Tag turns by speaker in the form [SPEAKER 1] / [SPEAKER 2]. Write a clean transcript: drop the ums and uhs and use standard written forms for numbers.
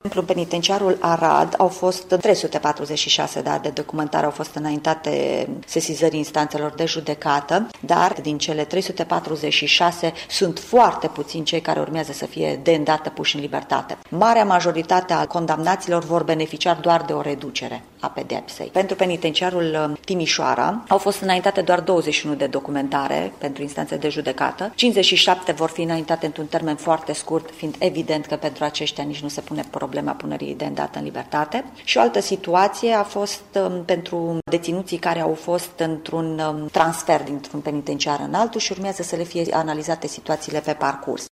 [SPEAKER 1] În penitenciarul Arad au fost 346 de documentare, au fost înaintate sesizării instanțelor de judecată, dar din cele 346 sunt foarte puțini cei care urmează să fie de îndată puși în libertate. Marea majoritate a condamnaților vor beneficia doar de o reducere a pedepsei. Pentru penitenciarul Timișoara au fost înaintate doar 21 de documentare pentru instanțe de judecată, 57 vor fi înaintate într-un termen foarte scurt, fiind evident că pentru aceștia nici nu se pune problema punerii de îndată în libertate. Și o altă situație a fost pentru deținuții care au fost într-un transfer dintr-un penitenciar în altul și urmează să le fie analizate situațiile pe parcurs.